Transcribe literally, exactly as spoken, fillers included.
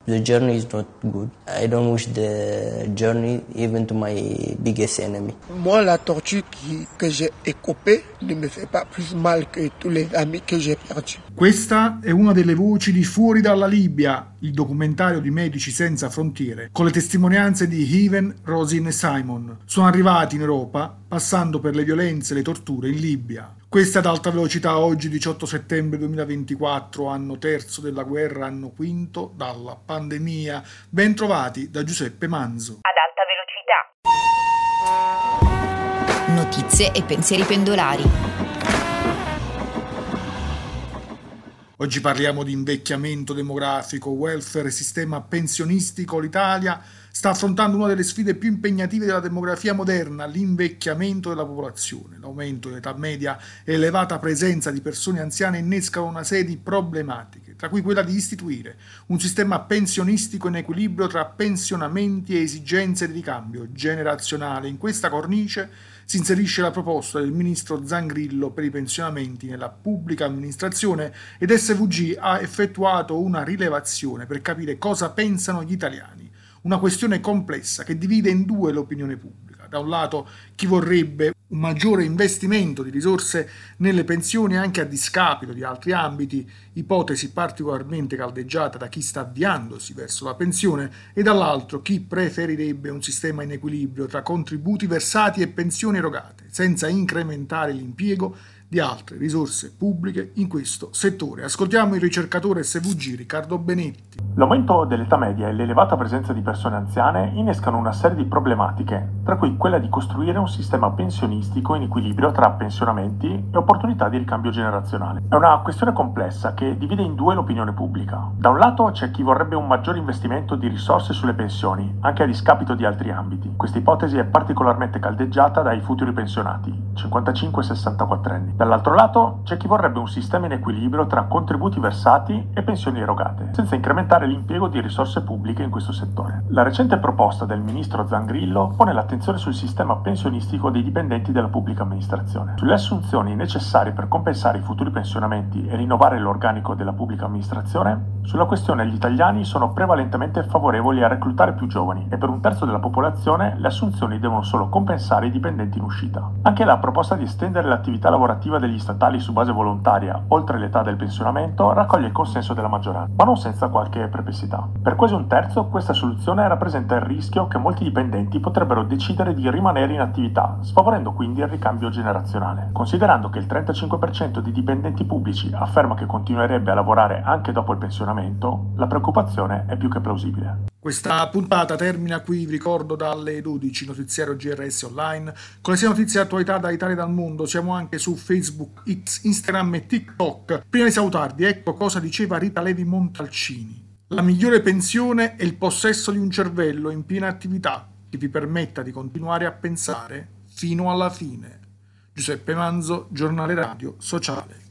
The journey is not good. I don't wish the journey even to my biggest enemy. Moi, la torture qui, que j'ai écopée ne me fait pas plus mal que tous les amis que j'ai perdus. Questa è una delle voci di Fuori dalla Libia, il documentario di Medici Senza Frontiere, con le testimonianze di Heaven, Rosin e Simon. Sono arrivati in Europa passando per le violenze e le torture in Libia. Questa è ad alta velocità oggi diciotto settembre duemilaventiquattro, anno terzo della guerra, anno quinto dalla pandemia. Ben trovati da Giuseppe Manzo. Ad alta velocità. Notizie e pensieri pendolari. Oggi parliamo di invecchiamento demografico, welfare e sistema pensionistico. L'Italia sta affrontando una delle sfide più impegnative della demografia moderna, l'invecchiamento della popolazione. L'aumento dell'età media e l'elevata presenza di persone anziane innescano una serie di problematiche, tra cui quella di istituire un sistema pensionistico in equilibrio tra pensionamenti e esigenze di ricambio generazionale. In questa cornice si inserisce la proposta del ministro Zangrillo per i pensionamenti nella pubblica amministrazione ed S V G ha effettuato una rilevazione per capire cosa pensano gli italiani. Una questione complessa che divide in due l'opinione pubblica. Da un lato chi vorrebbe un maggiore investimento di risorse nelle pensioni anche a discapito di altri ambiti, ipotesi particolarmente caldeggiata da chi sta avviandosi verso la pensione, e dall'altro chi preferirebbe un sistema in equilibrio tra contributi versati e pensioni erogate, senza incrementare l'impiego di altre risorse pubbliche in questo settore. Ascoltiamo il ricercatore S V G Riccardo Benetti. L'aumento dell'età media e l'elevata presenza di persone anziane innescano una serie di problematiche, tra cui quella di costruire un sistema pensionistico in equilibrio tra pensionamenti e opportunità di ricambio generazionale. È una questione complessa che divide in due l'opinione pubblica. Da un lato c'è chi vorrebbe un maggiore investimento di risorse sulle pensioni, anche a discapito di altri ambiti. Questa ipotesi è particolarmente caldeggiata dai futuri pensionati, cinquantacinque sessantaquattro anni. Dall'altro lato c'è chi vorrebbe un sistema in equilibrio tra contributi versati e pensioni erogate, senza incrementare l'impiego di risorse pubbliche in questo settore. La recente proposta del ministro Zangrillo pone l'attenzione sul sistema pensionistico dei dipendenti della pubblica amministrazione. Sulle assunzioni necessarie per compensare i futuri pensionamenti e rinnovare l'organico della pubblica amministrazione, sulla questione gli italiani sono prevalentemente favorevoli a reclutare più giovani e per un terzo della popolazione le assunzioni devono solo compensare i dipendenti in uscita. Anche la proposta di estendere l'attività lavorativa degli statali su base volontaria oltre l'età del pensionamento raccoglie il consenso della maggioranza, ma non senza qualche perplessità. Per quasi un terzo questa soluzione rappresenta il rischio che molti dipendenti potrebbero decidere di rimanere in attività, sfavorendo quindi il ricambio generazionale. Considerando che il trentacinque per cento dei dipendenti pubblici afferma che continuerebbe a lavorare anche dopo il pensionamento, la preoccupazione è più che plausibile. Questa puntata termina qui, vi ricordo dalle dodici, notiziario G R S Online, con le sia notizie e attualità da Italia e dal mondo. Siamo anche su Facebook, X, Instagram e TikTok. Prima di salutarvi, ecco cosa diceva Rita Levi Montalcini. La migliore pensione è il possesso di un cervello in piena attività che vi permetta di continuare a pensare fino alla fine. Giuseppe Manzo, Giornale Radio Sociale.